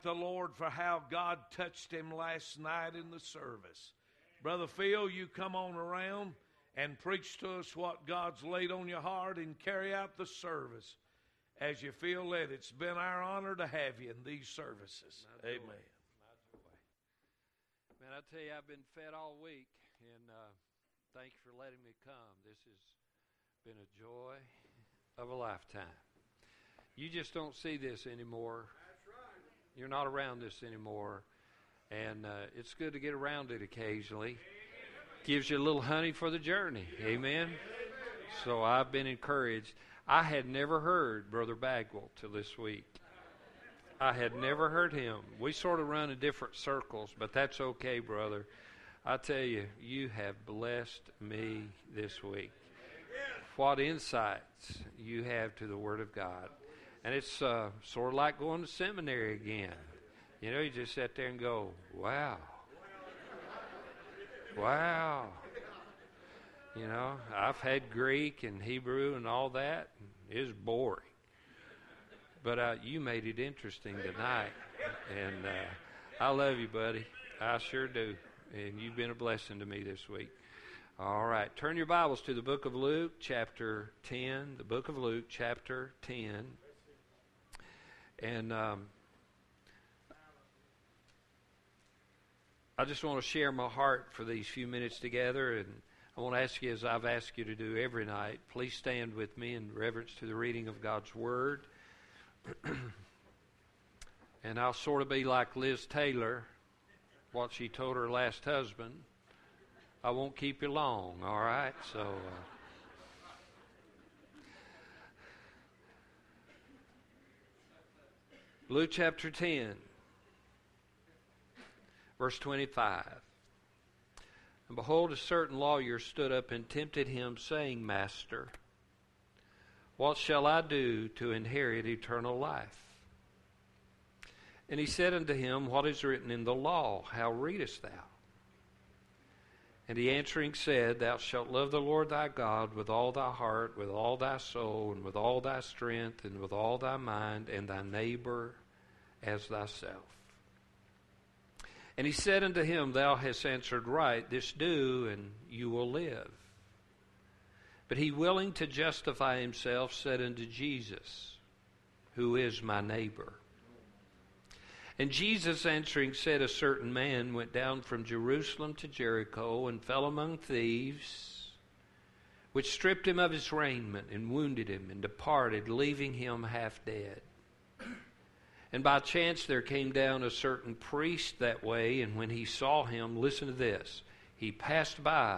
thank the Lord for how God touched him last night in the service. Brother Phil, you come on around and preach to us what God's laid on your heart and carry out the service as you feel led. It's been our honor to have you in these services. Amen. Man, I tell you, I've been fed all week, and thank you for letting me come. This has been a joy of a lifetime. You just don't see this anymore. That's right. You're not around this anymore, and it's good to get around it occasionally. Gives you a little honey for the journey. Amen. So I've been encouraged. I had never heard Brother Bagwell till this week. I had never heard him. We sort of run in different circles, but that's okay, brother. I tell you, you have blessed me this week. What insights you have to the Word of God. And it's sort of like going to seminary again. You know, you just sit there and go, wow. Wow. You know, I've had Greek and Hebrew and all that. And it's boring. But you made it interesting tonight. And I love you, buddy. I sure do. And you've been a blessing to me this week. All right. Turn your Bibles to the book of Luke, chapter 10. The book of Luke, chapter 10. And I just want to share my heart for these few minutes together. And I want to ask you, as I've asked you to do every night, please stand with me in reverence to the reading of God's Word. And I'll sort of be like Liz Taylor, what she told her last husband. I won't keep you long, all right? So, Luke chapter 10, verse 25. And behold, a certain lawyer stood up and tempted him, saying, Master, what shall I do to inherit eternal life? And he said unto him, What is written in the law? How readest thou? And he answering said, Thou shalt love the Lord thy God with all thy heart, with all thy soul, and with all thy strength, and with all thy mind, and thy neighbor as thyself. And he said unto him, Thou hast answered right, this do, and you will live. But he, willing to justify himself, said unto Jesus, Who is my neighbor? And Jesus answering said, A certain man went down from Jerusalem to Jericho, and fell among thieves, which stripped him of his raiment, and wounded him, and departed, leaving him half dead. And by chance there came down a certain priest that way, and when he saw him, listen to this, he passed by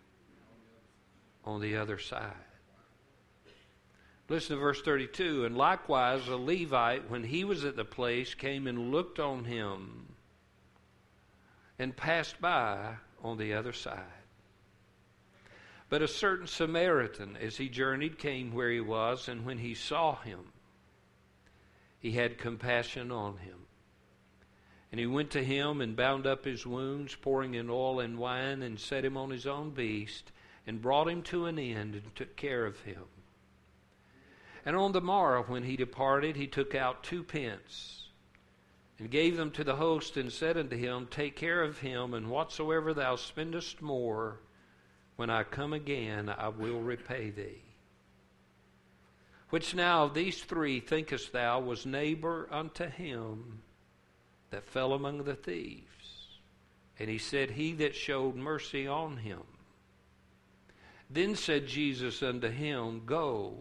on the other side. Listen to verse 32. And likewise a Levite, when he was at the place, came and looked on him, and passed by on the other side. But a certain Samaritan, as he journeyed, came where he was, and when he saw him, he had compassion on him. And he went to him and bound up his wounds, pouring in oil and wine, and set him on his own beast, and brought him to an end, and took care of him. And on the morrow when he departed, he took out 2 pence, and gave them to the host, and said unto him, Take care of him, and whatsoever thou spendest more, when I come again, I will repay thee. Which now of these 3 thinkest thou was neighbor unto him that fell among the thieves? And he said, He that showed mercy on him. Then said Jesus unto him, Go,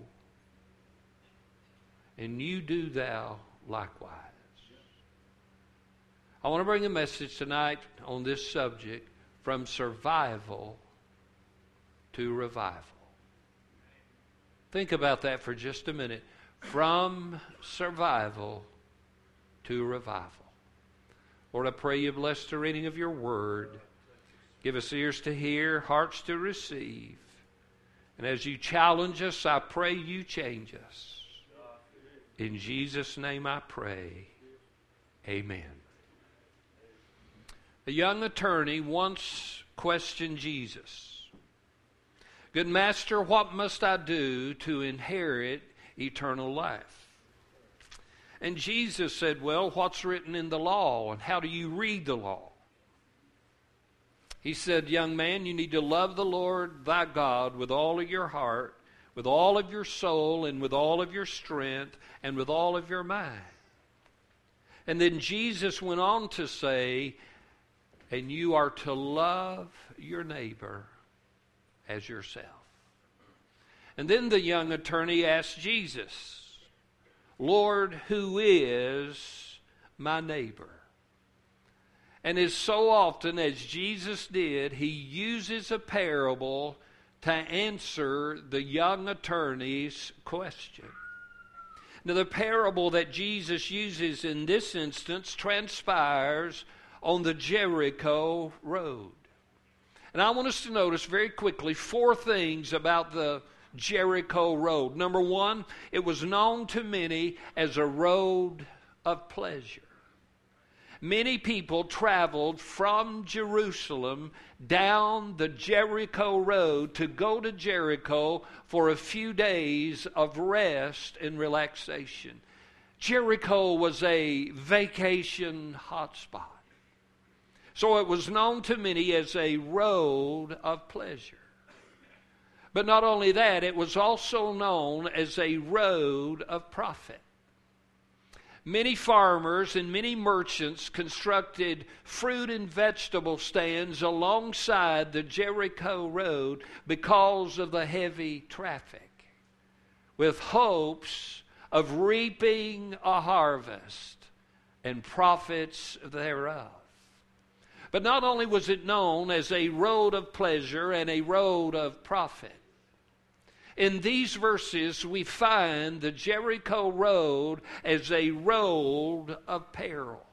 and you do thou likewise. I want to bring a message tonight on this subject, from survival to revival. Think about that for just a minute. From survival to revival. Lord, I pray you bless the reading of your word. Give us ears to hear, hearts to receive. And as you challenge us, I pray you change us. In Jesus' name I pray. Amen. A young attorney once questioned Jesus. Good master, what must I do to inherit eternal life? And Jesus said, well, what's written in the law, and how do you read the law? He said, young man, you need to love the Lord thy God with all of your heart, with all of your soul, and with all of your strength, and with all of your mind. And then Jesus went on to say, and you are to love your neighbor as yourself. And then the young attorney asked Jesus, Lord, who is my neighbor? And as so often as Jesus did, he uses a parable to answer the young attorney's question. Now, the parable that Jesus uses in this instance transpires on the Jericho road. And I want us to notice very quickly 4 things about the Jericho road. Number 1, it was known to many as a road of pleasure. Many people traveled from Jerusalem down the Jericho road to go to Jericho for a few days of rest and relaxation. Jericho was a vacation hotspot. So it was known to many as a road of pleasure. But not only that, it was also known as a road of profit. Many farmers and many merchants constructed fruit and vegetable stands alongside the Jericho road because of the heavy traffic, with hopes of reaping a harvest and profits thereof. But not only was it known as a road of pleasure and a road of profit, in these verses, we find the Jericho road as a road of peril.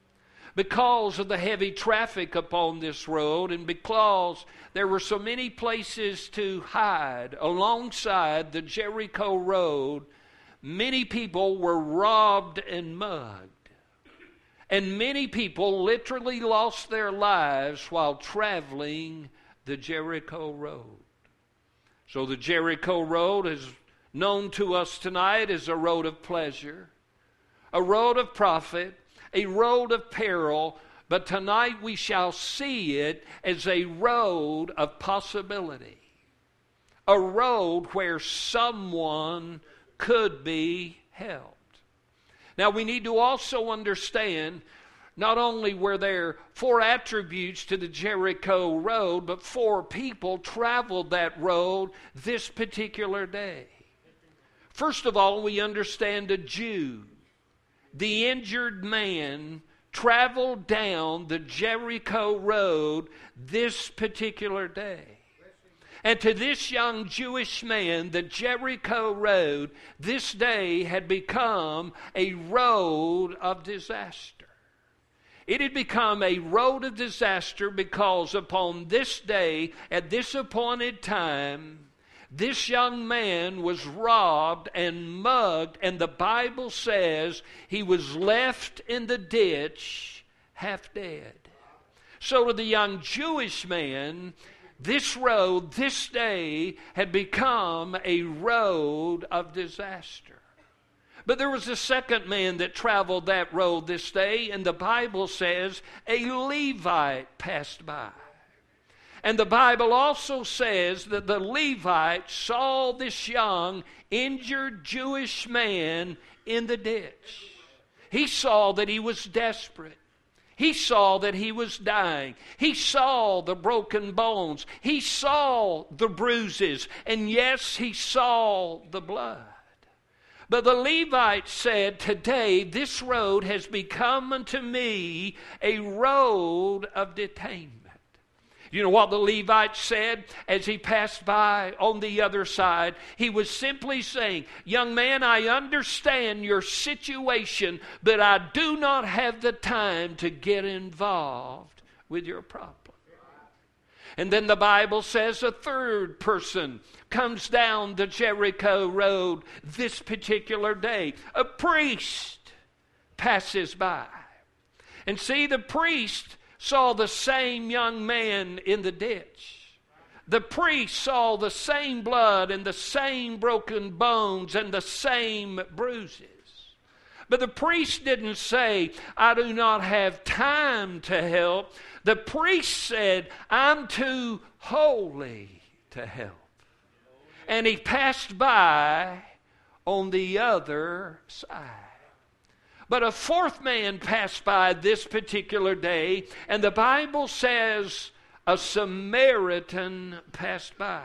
Because of the heavy traffic upon this road, and because there were so many places to hide alongside the Jericho road, many people were robbed and mugged. And many people literally lost their lives while traveling the Jericho road. So the Jericho road is known to us tonight as a road of pleasure, a road of profit, a road of peril, but tonight we shall see it as a road of possibility, a road where someone could be helped. Now we need to also understand not only were there 4 attributes to the Jericho road, but 4 people traveled that road this particular day. First of all, we understand a Jew, the injured man, traveled down the Jericho road this particular day. And to this young Jewish man, the Jericho road this day had become a road of disaster. It had become a road of disaster because upon this day, at this appointed time, this young man was robbed and mugged, and the Bible says he was left in the ditch half dead. So to the young Jewish man, this road, this day, had become a road of disaster. But there was a second man that traveled that road this day, and the Bible says a Levite passed by. And the Bible also says that the Levite saw this young, injured Jewish man in the ditch. He saw that he was desperate. He saw that he was dying. He saw the broken bones. He saw the bruises. And yes, he saw the blood. But the Levite said, today this road has become unto me a road of detainment. You know what the Levite said as he passed by on the other side? He was simply saying, young man, I understand your situation, but I do not have the time to get involved with your problem. And then the Bible says a third person comes down the Jericho road this particular day. A priest passes by. And see, the priest saw the same young man in the ditch. The priest saw the same blood and the same broken bones and the same bruises. But the priest didn't say, I do not have time to help. The priest said, I'm too holy to help. And he passed by on the other side. But a fourth man passed by this particular day, and the Bible says a Samaritan passed by.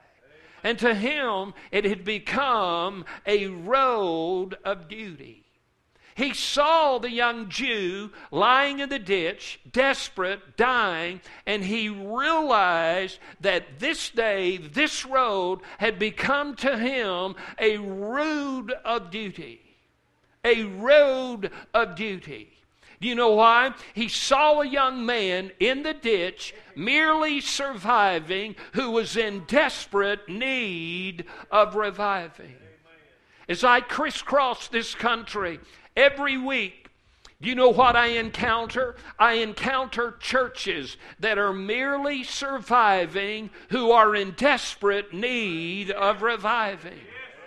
And to him it had become a road of duty. He saw the young Jew lying in the ditch, desperate, dying, and he realized that this day, this road had become to him a road of duty. A road of duty. Do you know why? He saw a young man in the ditch, merely surviving, who was in desperate need of reviving. As I crisscross this country every week, do you know what I encounter? I encounter churches that are merely surviving, who are in desperate need of reviving.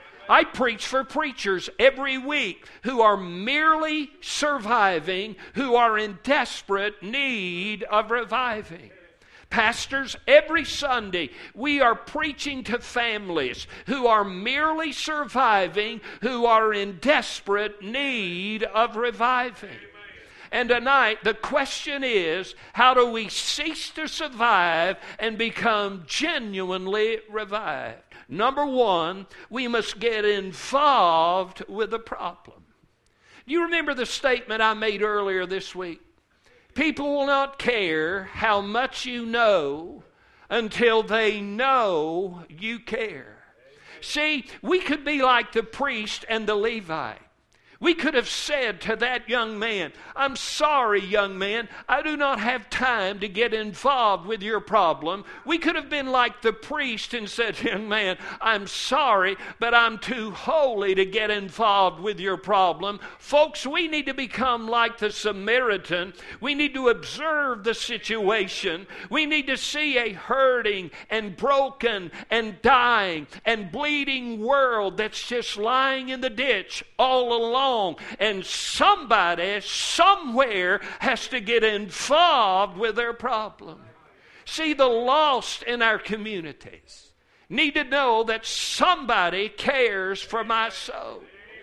I preach for preachers every week who are merely surviving, who are in desperate need of reviving. Pastors, every Sunday we are preaching to families who are merely surviving, who are in desperate need of reviving. And tonight the question is, how do we cease to survive and become genuinely revived? Number one, we must get involved with the problem. Do you remember the statement I made earlier this week? People will not care how much you know until they know you care. See, we could be like the priest and the Levite. We could have said to that young man, I'm sorry, young man, I do not have time to get involved with your problem. We could have been like the priest and said, young man, I'm sorry, but I'm too holy to get involved with your problem. Folks, we need to become like the Samaritan. We need to observe the situation. We need to see a hurting and broken and dying and bleeding world that's just lying in the ditch all alone. And somebody, somewhere, has to get involved with their problem. See, the lost in our communities need to know that somebody cares for my soul.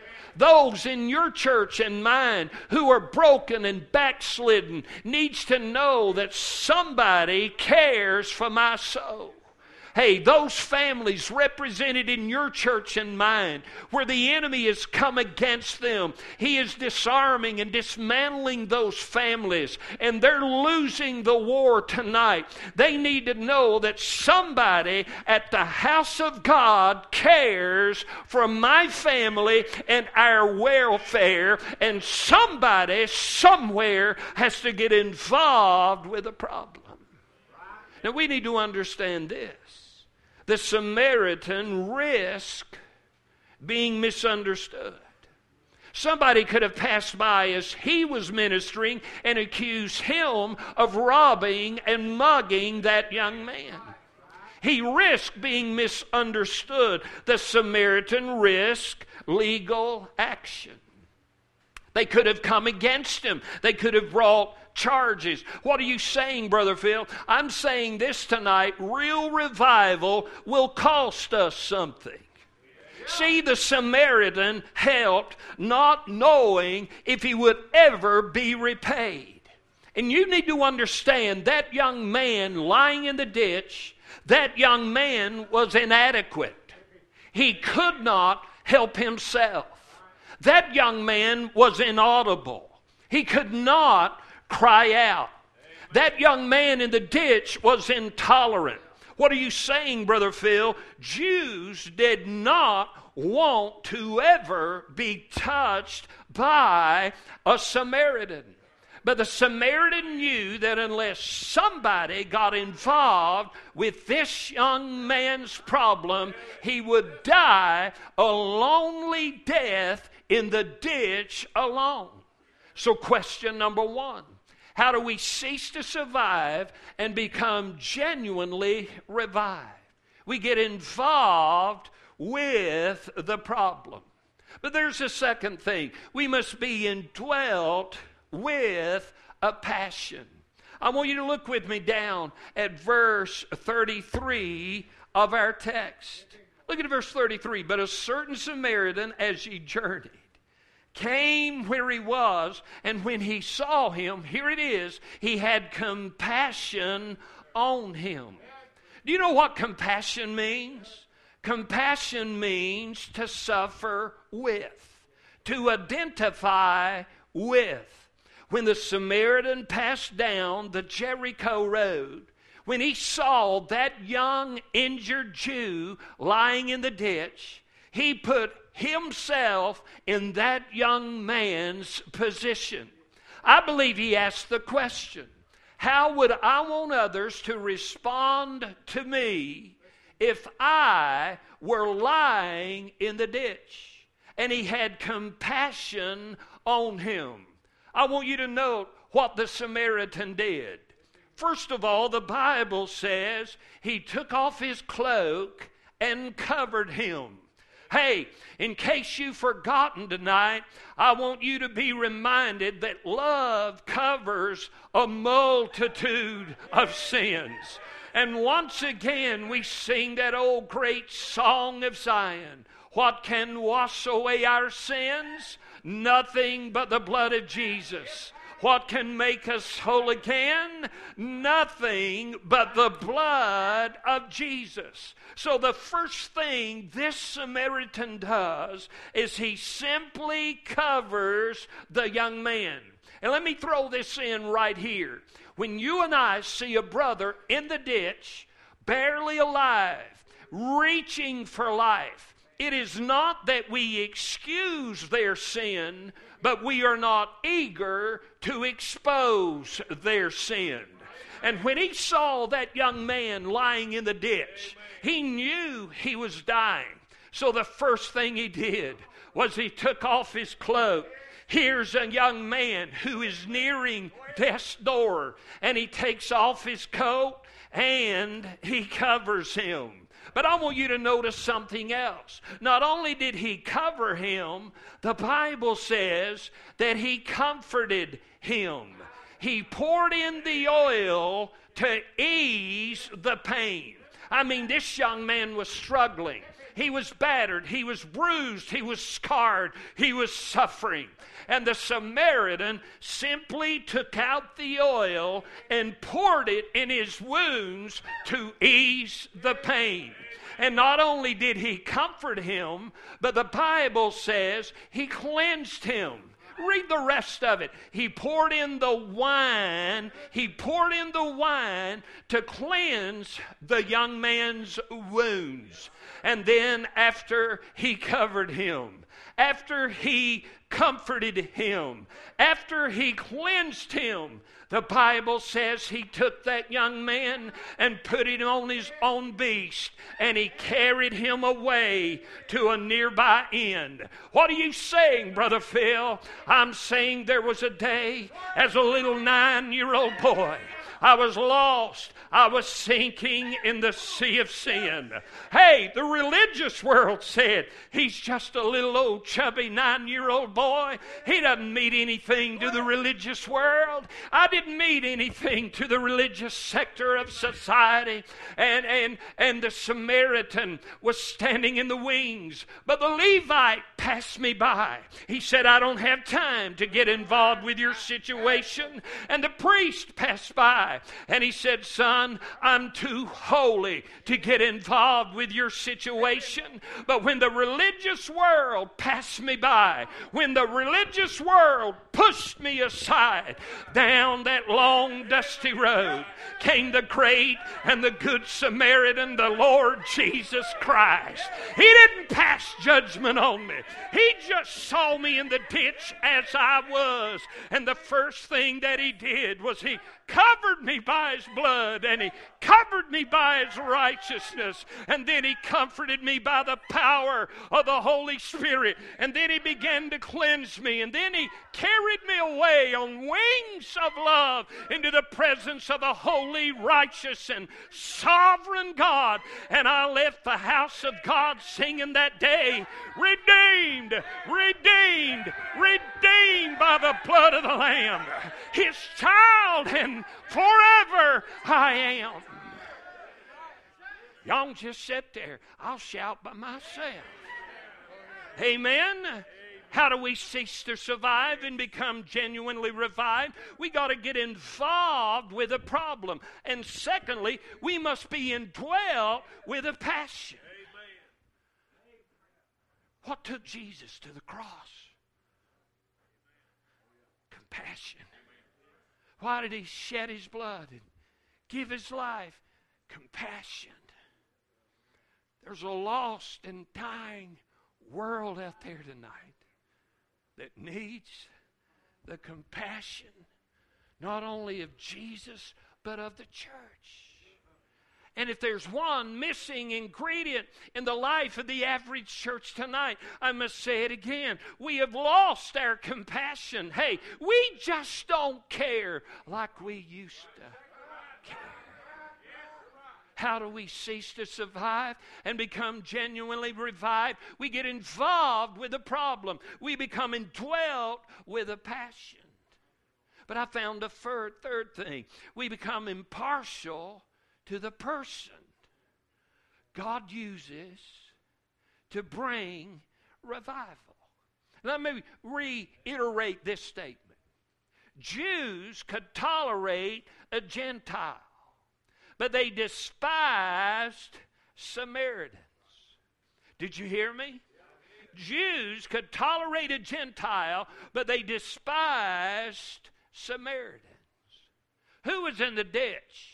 Those in your church and mine who are broken and backslidden needs to know that somebody cares for my soul. Hey, those families represented in your church and mine, where the enemy has come against them, he is disarming and dismantling those families, and they're losing the war tonight. They need to know that somebody at the house of God cares for my family and our welfare, and somebody somewhere has to get involved with the problem. Now, we need to understand this. The Samaritan risked being misunderstood. Somebody could have passed by as he was ministering and accused him of robbing and mugging that young man. He risked being misunderstood. The Samaritan risked legal action. They could have come against him. They could have brought charges. What are you saying, Brother Phil? I'm saying this tonight. Real revival will cost us something. See, the Samaritan helped, not knowing if he would ever be repaid. And you need to understand that young man lying in the ditch, that young man was inadequate. He could not help himself. That young man was inaudible. He could not cry out. That young man in the ditch was intolerant. What are you saying, Brother Phil? Jews did not want to ever be touched by a Samaritan. But the Samaritan knew that unless somebody got involved with this young man's problem, he would die a lonely death in the ditch alone. So question number one. How do we cease to survive and become genuinely revived? We get involved with the problem. But there's a second thing. We must be indwelt with a passion. I want you to look with me down at verse 33 of our text. Look at verse 33. But a certain Samaritan, as he journeyed, came where he was, and when he saw him, here it is, he had compassion on him. Do you know what compassion means? Compassion means to suffer with, to identify with. When the Samaritan passed down the Jericho road, when he saw that young injured Jew lying in the ditch, he put himself in that young man's position. I believe he asked the question, how would I want others to respond to me if I were lying in the ditch? And he had compassion on him. I want you to note what the Samaritan did. First of all, the Bible says he took off his cloak and covered him. Hey, in case you've forgotten tonight, I want you to be reminded that love covers a multitude of sins. And once again, we sing that old great song of Zion. What can wash away our sins? Nothing but the blood of Jesus. What can make us whole again? Nothing but the blood of Jesus. So the first thing this Samaritan does is he simply covers the young man. And let me throw this in right here. When you and I see a brother in the ditch, barely alive, reaching for life, it is not that we excuse their sin, but we are not eager to expose their sin. And when he saw that young man lying in the ditch, he knew he was dying. So the first thing he did was he took off his cloak. Here's a young man who is nearing death's door, and he takes off his coat and he covers him. But I want you to notice something else. Not only did he cover him, the Bible says that he comforted him. He poured in the oil to ease the pain. I mean, this young man was struggling. He was battered. He was bruised. He was scarred. He was suffering. And the Samaritan simply took out the oil and poured it in his wounds to ease the pain. And not only did he comfort him, but the Bible says he cleansed him. Read the rest of it. He poured in the wine. He poured in the wine to cleanse the young man's wounds. And then after he covered him, after he comforted him, after he cleansed him, the Bible says he took that young man and put him on his own beast, and he carried him away to a nearby inn. What are you saying, Brother Phil? I'm saying there was a day as a little 9-year-old boy, I was lost. I was sinking in the sea of sin. Hey, the religious world said, he's just a little old chubby 9-year-old boy. He doesn't mean anything to the religious world. I didn't mean anything to the religious sector of society. And the Samaritan was standing in the wings. But the Levite passed me by. He said, I don't have time to get involved with your situation. And the priest passed by. And he said, son, I'm too holy to get involved with your situation. But when the religious world passed me by, when the religious world pushed me aside, down that long dusty road came the great and the good Samaritan, the Lord Jesus Christ. He didn't pass judgment on me. He just saw me in the ditch as I was. And the first thing that he did was he covered covered me by His blood, and He covered me by His righteousness, and then He comforted me by the power of the Holy Spirit, and then He began to cleanse me, and then He carried me away on wings of love into the presence of a holy, righteous, and sovereign God. And I left the house of God singing that day, redeemed, redeemed, redeemed by the blood of the Lamb, His child, and forever I am. Y'all just sit there. I'll shout by myself. Amen. How do we cease to survive and become genuinely revived? We got to get involved with a problem. And secondly, we must be indwelt with a passion. What took Jesus to the cross? Compassion. Why did He shed His blood and give His life? Compassion. There's a lost and dying world out there tonight that needs the compassion not only of Jesus but of the church. And if there's one missing ingredient in the life of the average church tonight, I must say it again. We have lost our compassion. Hey, we just don't care like we used to care. How do we cease to survive and become genuinely revived? We get involved with the problem. We become indwelt with a passion. But I found a third thing. We become impartial to the person God uses to bring revival. Let me reiterate this statement. Jews could tolerate a Gentile, but they despised Samaritans. Did you hear me? Jews could tolerate a Gentile, but they despised Samaritans. Who was in the ditch?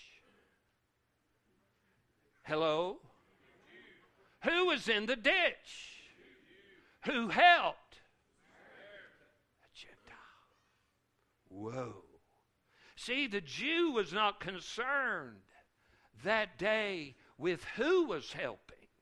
Hello? Who was in the ditch? Who helped? A Gentile. Whoa. See, the Jew was not concerned that day with who was helping.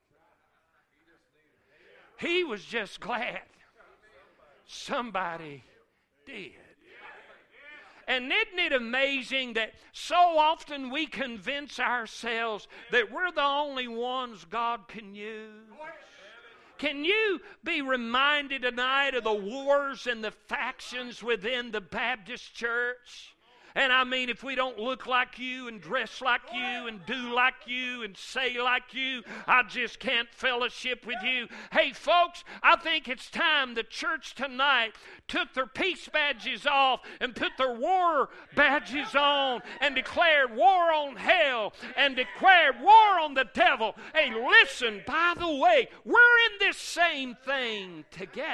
He was just glad somebody did. And isn't it amazing that so often we convince ourselves that we're the only ones God can use? Can you be reminded tonight of the wars and the factions within the Baptist church? And I mean, if we don't look like you and dress like you and do like you and say like you, I just can't fellowship with you. Hey, folks, I think it's time the church tonight took their peace badges off and put their war badges on and declared war on hell and declared war on the devil. Hey, listen, by the way, we're in this same thing together.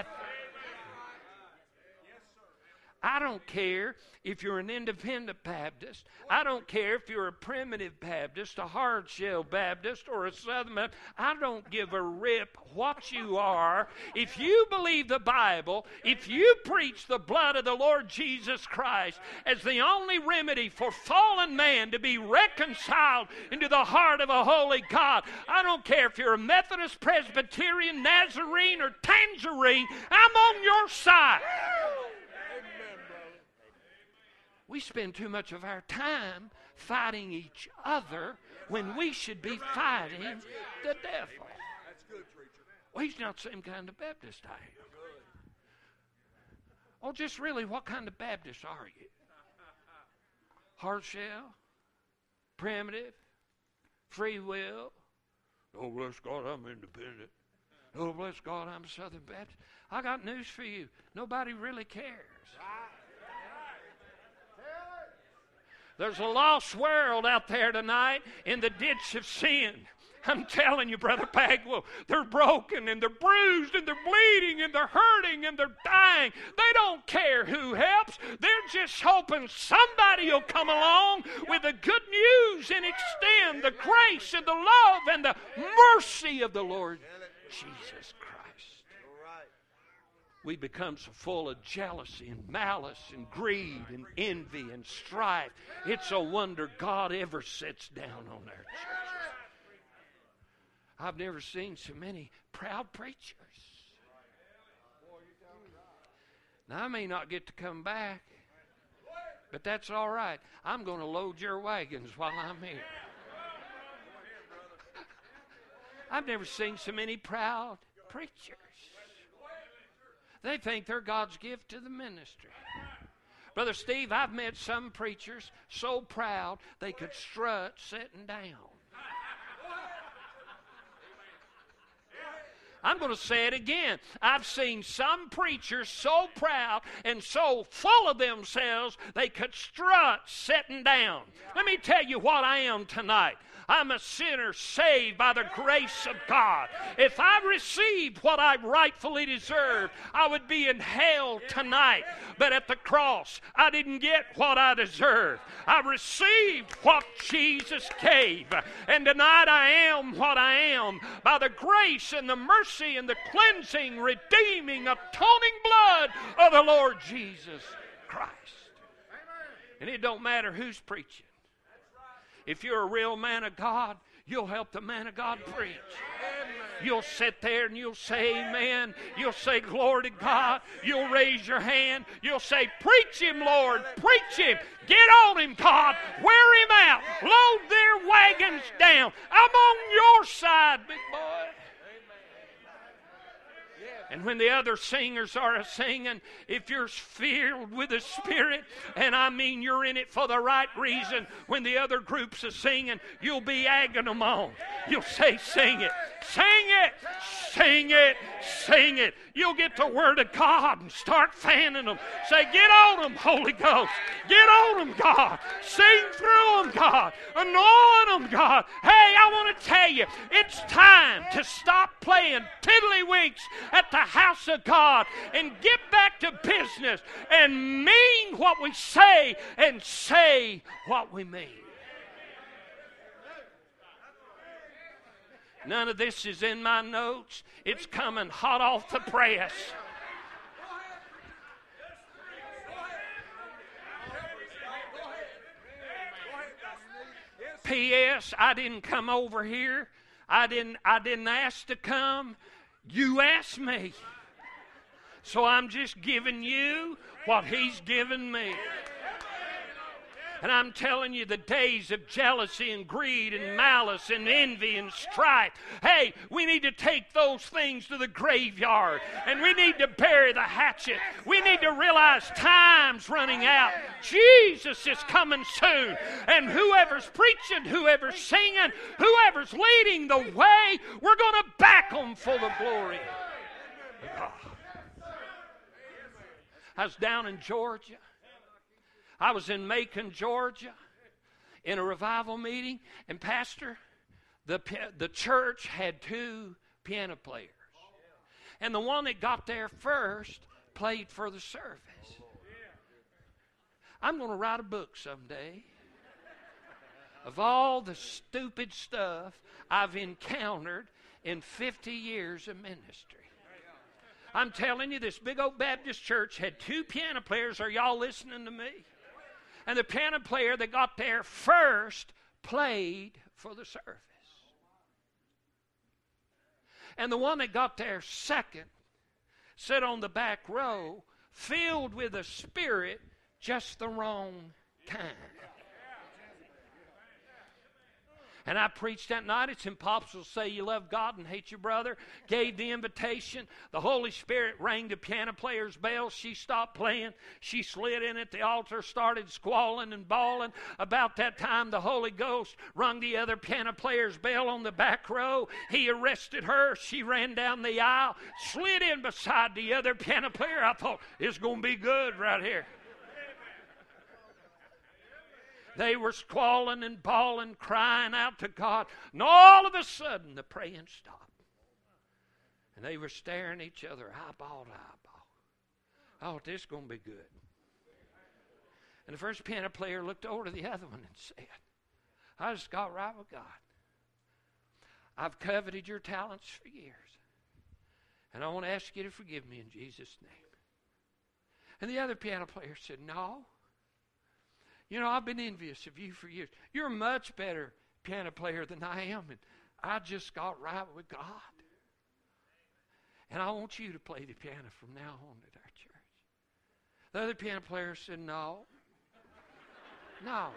I don't care if you're an independent Baptist. I don't care if you're a primitive Baptist, a hard-shell Baptist, or a Southern Baptist. I don't give a rip what you are. If you believe the Bible, if you preach the blood of the Lord Jesus Christ as the only remedy for fallen man to be reconciled into the heart of a holy God, I don't care if you're a Methodist, Presbyterian, Nazarene, or Tangerine, I'm on your side. We spend too much of our time fighting each other when we should be fighting the devil. Well, he's not the same kind of Baptist I am. Oh, just really, what kind of Baptist are you? Hard shell? Primitive? Free will? Oh, bless God, I'm independent. Oh, bless God, I'm a Southern Baptist. I got news for you. Nobody really cares. There's a lost world out there tonight in the ditch of sin. I'm telling you, Brother Bagwell, they're broken and they're bruised and they're bleeding and they're hurting and they're dying. They don't care who helps. They're just hoping somebody will come along with the good news and extend the grace and the love and the mercy of the Lord Jesus Christ. we become so full of jealousy and malice and greed and envy and strife. It's a wonder God ever sits down on our churches. I've never seen so many proud preachers. Now, I may not get to come back, but that's all right. I'm going to load your wagons while I'm here. I've never seen so many proud preachers. They think they're God's gift to the ministry. Brother Steve, I've met some preachers so proud they could strut sitting down. I'm going to say it again. I've seen some preachers so proud and so full of themselves they could strut sitting down. Let me tell you what I am tonight. I'm a sinner saved by the grace of God. If I received what I rightfully deserved, I would be in hell tonight. But at the cross, I didn't get what I deserved. I received what Jesus gave. And tonight I am what I am by the grace and the mercy and the cleansing, redeeming, atoning blood of the Lord Jesus Christ. And it don't matter who's preaching. If you're a real man of God, you'll help the man of God preach. You'll sit there and you'll say amen. You'll say glory to God. You'll raise your hand. You'll say, preach him, Lord. Preach him. Get on him, God. Wear him out. Load their wagons down. I'm on your side, big boy. And when the other singers are singing, if you're filled with the Spirit, and I mean you're in it for the right reason, when the other groups are singing, you'll be egging them on. You'll say, sing it, sing it, sing it, sing it. You'll get the Word of God and start fanning them. Say, get on them, Holy Ghost. Get on them, God. Sing through them, God. Anoint them, God. Hey, I want to tell you, it's time to stop playing tiddlywinks at the house of God and get back to business and mean what we say and say what we mean. None of this is in my notes. It's coming hot off the press. P.S. I didn't come over here. I didn't ask to come. You asked me. So I'm just giving you what he's given me. And I'm telling you, the days of jealousy and greed and malice and envy and strife, hey, we need to take those things to the graveyard. And we need to bury the hatchet. We need to realize time's running out. Jesus is coming soon. And whoever's preaching, whoever's singing, whoever's leading the way, we're going to back them for the glory of God. I was down in Georgia. I was in Macon, Georgia, in a revival meeting, and Pastor, the church had 2 piano players. And the one that got there first played for the service. I'm going to write a book someday of all the stupid stuff I've encountered in 50 years of ministry. I'm telling you, this big old Baptist church had 2 piano players. Are y'all listening to me? And the piano player that got there first played for the service. And the one that got there second sat on the back row, filled with a spirit, just the wrong kind. And I preached that night. It's impossible to say you love God and hate your brother. Gave the invitation. The Holy Spirit rang the piano player's bell. She stopped playing. She slid in at the altar, started squalling and bawling. About that time, the Holy Ghost rung the other piano player's bell on the back row. He arrested her. She ran down the aisle, slid in beside the other piano player. I thought, it's going to be good right here. They were squalling and bawling, crying out to God. And all of a sudden, the praying stopped. And they were staring at each other, eyeball to eyeball. Oh, this is going to be good. And the first piano player looked over to the other one and said, I just got right with God. I've coveted your talents for years. And I want to ask you to forgive me in Jesus' name. And the other piano player said, no. You know, I've been envious of you for years. You're a much better piano player than I am, and I just got right with God. And I want you to play the piano from now on at our church. The other piano player said, no. No.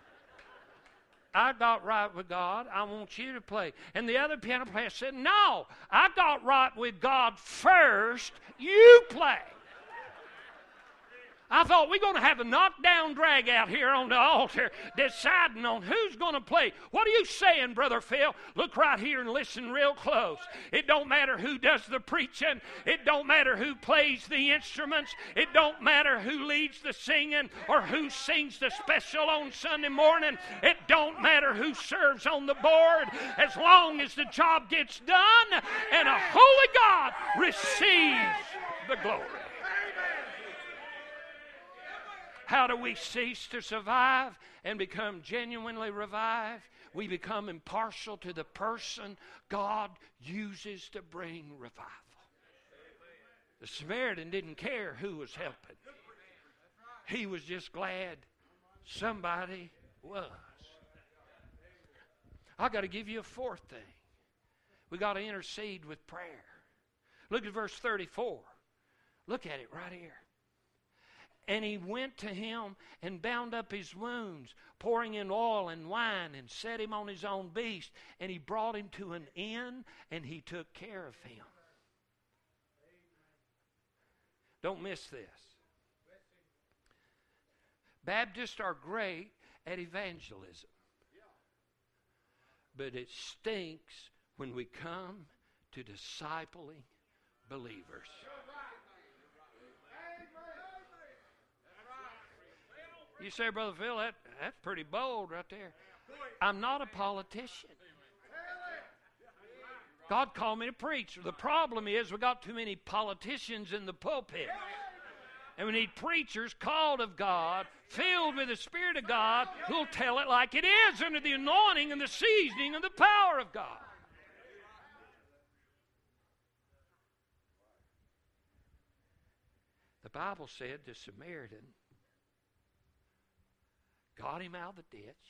I got right with God. I want you to play. And the other piano player said, no. I got right with God first. You play. I thought we're going to have a knockdown drag out here on the altar deciding on who's going to play. What are you saying, Brother Phil? Look right here and listen real close. It don't matter who does the preaching. It don't matter who plays the instruments. It don't matter who leads the singing or who sings the special on Sunday morning. It don't matter who serves on the board, as long as the job gets done and a holy God receives the glory. How do we cease to survive and become genuinely revived? We become impartial to the person God uses to bring revival. The Samaritan didn't care who was helping. He was just glad somebody was. I've got to give you a fourth thing. We got to intercede with prayer. Look at verse 34. Look at it right here. And he went to him and bound up his wounds, pouring in oil and wine, and set him on his own beast. And he brought him to an inn, and he took care of him. Don't miss this. Baptists are great at evangelism. But it stinks when we come to discipling believers. You say, Brother Phil, that's pretty bold right there. I'm not a politician. God called me to preach. The problem is we got too many politicians in the pulpit. And we need preachers called of God, filled with the Spirit of God, who'll tell it like it is under the anointing and the seasoning and the power of God. The Bible said the Samaritan got him out of the ditch,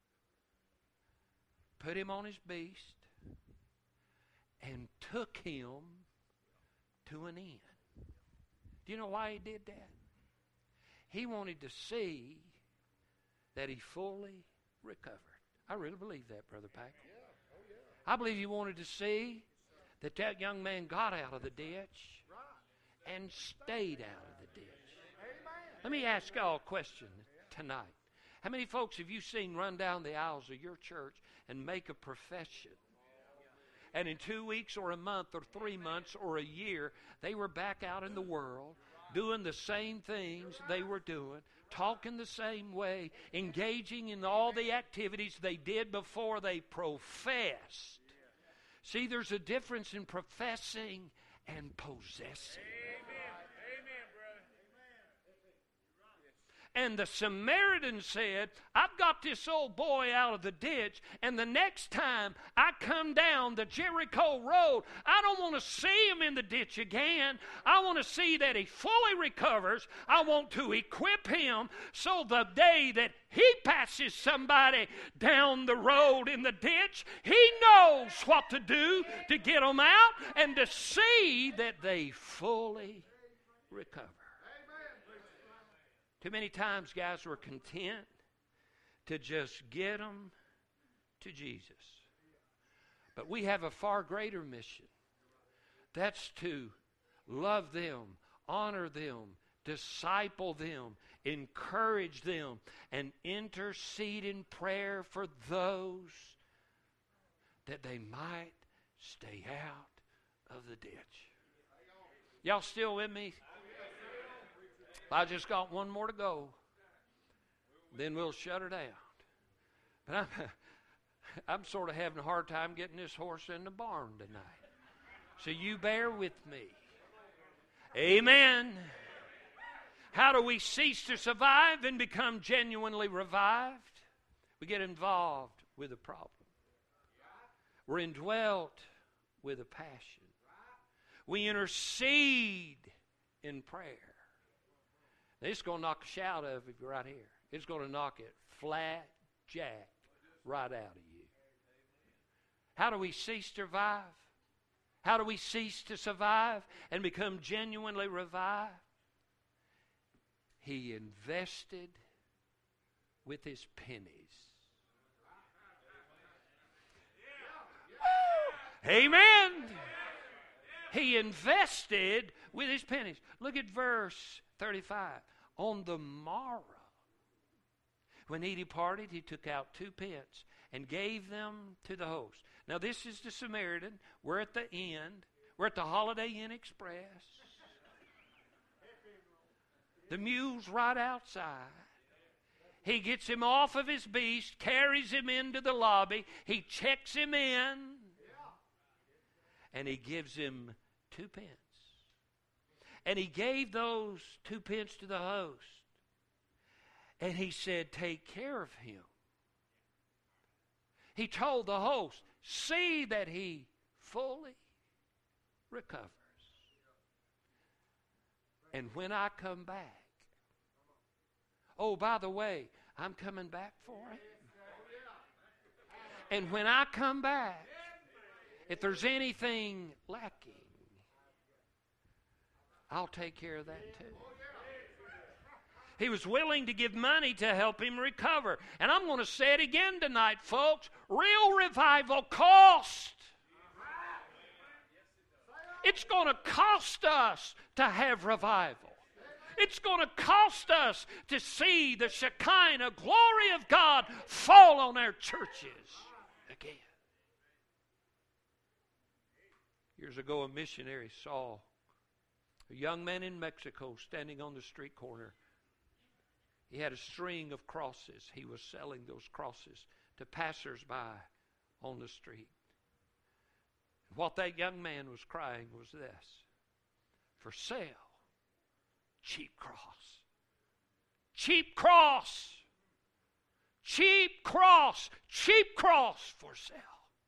put him on his beast, and took him to an inn. Do you know why he did that? He wanted to see that he fully recovered. I really believe that, Brother Packer. I believe he wanted to see that that young man got out of the ditch and stayed out of the ditch. Let me ask y'all a question tonight. How many folks have you seen run down the aisles of your church and make a profession? And in 2 weeks or a month or 3 months or a year, they were back out in the world doing the same things they were doing, talking the same way, engaging in all the activities they did before they professed. See, there's a difference in professing and possessing. And the Samaritan said, I've got this old boy out of the ditch, and the next time I come down the Jericho road, I don't want to see him in the ditch again. I want to see that he fully recovers. I want to equip him so the day that he passes somebody down the road in the ditch, he knows what to do to get them out and to see that they fully recover. Too many times, guys, we're content to just get them to Jesus. But we have a far greater mission. That's to love them, honor them, disciple them, encourage them, and intercede in prayer for those that they might stay out of the ditch. Y'all still with me? I just got one more to go. Then we'll shut her down. But I'm sort of having a hard time getting this horse in the barn tonight. So you bear with me. Amen. How do we cease to survive and become genuinely revived? We get involved with a problem. We're indwelt with a passion. We intercede in prayer. Now, it's going to knock a shout of you right here. It's going to knock it flat jack right out of you. How do we cease to survive? How do we cease to survive and become genuinely revived? He invested with his pennies. Amen. He invested with his pennies. Look at verse 35. On the morrow, when he departed, he took out 2 pence and gave them to the host. Now, this is the Samaritan. We're at the end. We're at the Holiday Inn Express. The mule's right outside. He gets him off of his beast, carries him into the lobby. He checks him in, and he gives him 2 pence. And he gave those 2 pence to the host. And he said, take care of him. He told the host, see that he fully recovers. And when I come back, oh, by the way, I'm coming back for it. And when I come back, if there's anything lacking, I'll take care of that too. He was willing to give money to help him recover. And I'm going to say it again tonight, folks. Real revival costs. It's going to cost us to have revival. It's going to cost us to see the Shekinah glory of God fall on our churches again. Years ago, a missionary saw a young man in Mexico standing on the street corner. He had a string of crosses. He was selling those crosses to passersby on the street. What that young man was crying was this: for sale, cheap cross. Cheap cross. Cheap cross. Cheap cross for sale.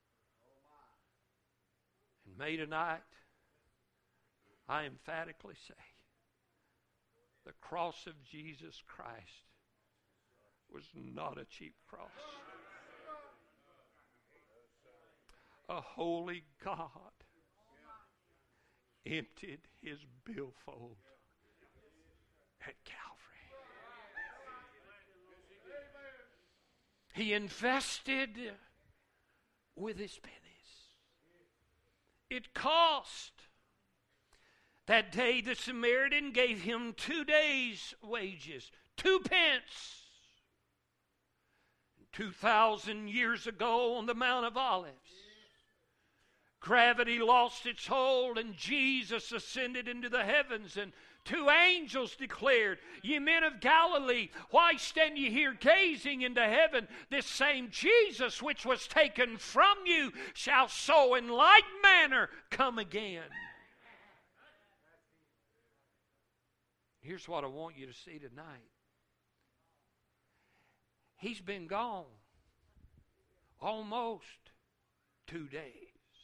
And may tonight, I emphatically say, the cross of Jesus Christ was not a cheap cross. A holy God emptied his billfold at Calvary. He invested with his pennies. It cost. That day the Samaritan gave him 2 days' wages, 2 pence. 2,000 years ago on the Mount of Olives, gravity lost its hold and Jesus ascended into the heavens, and 2 angels declared, "Ye men of Galilee, why stand ye here gazing into heaven? This same Jesus which was taken from you shall so in like manner come again." Here's what I want you to see tonight. He's been gone almost 2 days.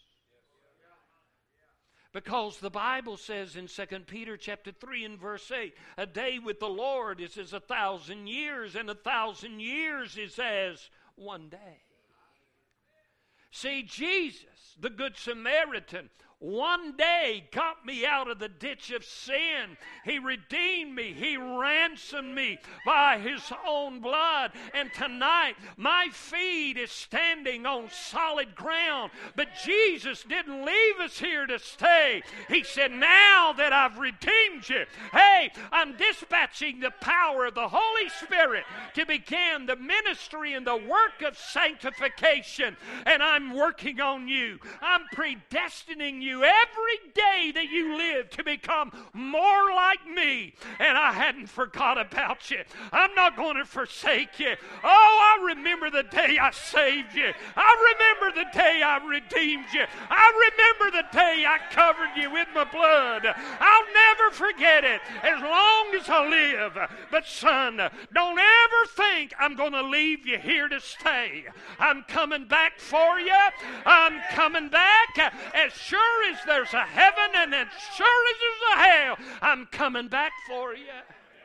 Because the Bible says in 2 Peter chapter 3 and verse 8, a day with the Lord is as 1,000 years, and 1,000 years is as one day. See, Jesus, the Good Samaritan, one day got me out of the ditch of sin. He redeemed me. He ransomed me by his own blood. And tonight, my feet is standing on solid ground. But Jesus didn't leave us here to stay. He said, now that I've redeemed you, hey, I'm dispatching the power of the Holy Spirit to begin the ministry and the work of sanctification. And I'm working on you. I'm predestining you every day that you live to become more like me. And I hadn't forgot about you. I'm not going to forsake you. Oh, I remember the day I saved you. I remember the day I redeemed you. I remember the day I covered you with my blood. I'll never forget it as long as I live. But son, don't ever think I'm going to leave you here to stay. I'm coming back for you. I'm coming back as sure sure as there's a heaven and as sure as there's a hell, I'm coming back for you.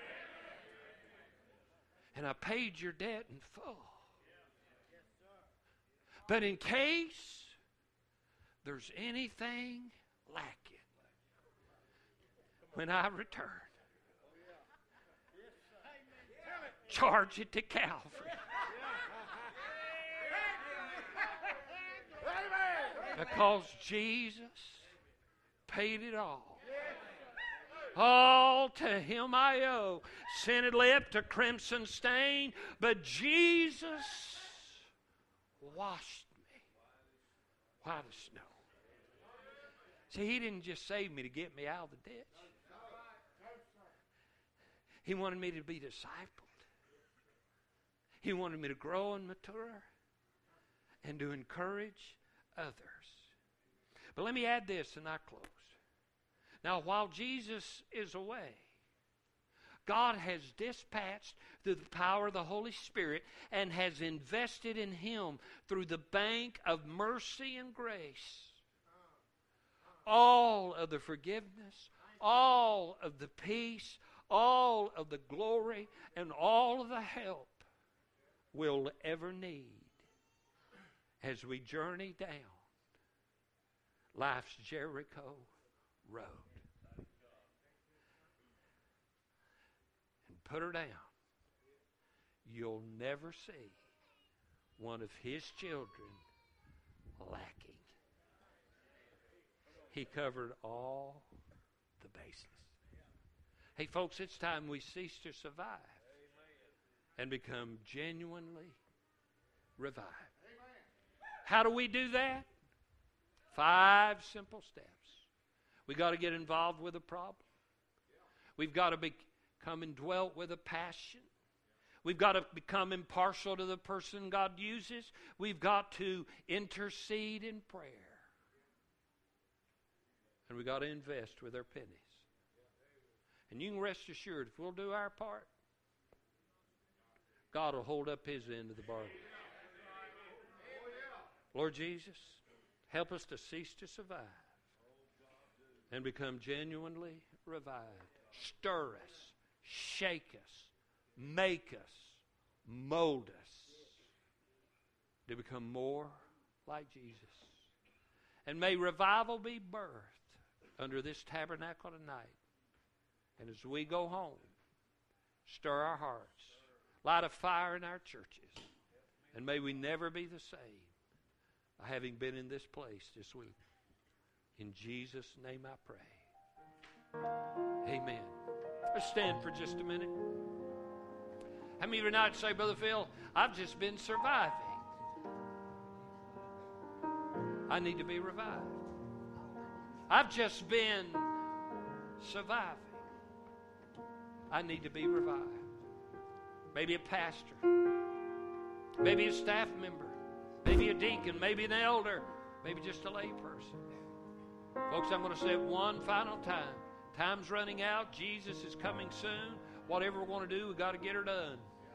And I paid your debt in full. But in case there's anything lacking when I return, charge it to Calvary. Because Jesus paid it all. All to Him I owe. Sin had left a crimson stain, but Jesus washed me white as snow. See, He didn't just save me to get me out of the ditch. He wanted me to be discipled. He wanted me to grow and mature and to encourage others. But let me add this and I close. Now, while Jesus is away, God has dispatched through the power of the Holy Spirit and has invested in Him through the bank of mercy and grace all of the forgiveness, all of the peace, all of the glory, and all of the help we'll ever need as we journey down life's Jericho road. And put her down. You'll never see one of His children lacking. He covered all the bases. Hey, folks, it's time we cease to survive and become genuinely revived. How do we do that? 5 simple steps. We got to get involved with a problem. We've got to become indwelt with a passion. We've got to become impartial to the person God uses. We've got to intercede in prayer. And we've got to invest with our pennies. And you can rest assured, if we'll do our part, God will hold up His end of the bargain. Lord Jesus, help us to cease to survive and become genuinely revived. Stir us, shake us, make us, mold us to become more like Jesus. And may revival be birthed under this tabernacle tonight. And as we go home, stir our hearts, light a fire in our churches, and may we never be the same having been in this place this week. In Jesus' name I pray. Amen. Let's stand for just a minute. How many of you tonight say, Brother Phil, I've just been surviving. I need to be revived. I've just been surviving. I need to be revived. Maybe a pastor. Maybe a staff member. Maybe a deacon. Maybe an elder. Maybe just a lay person. Folks, I'm going to say it one final time. Time's running out. Jesus is coming soon. Whatever we're going to do, we've got to get her done.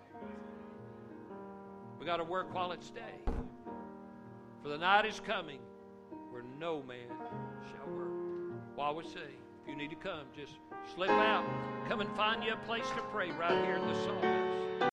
We've got to work while it's day. For the night is coming where no man shall work. While we sing, if you need to come, just slip out. Come and find you a place to pray right here in the song.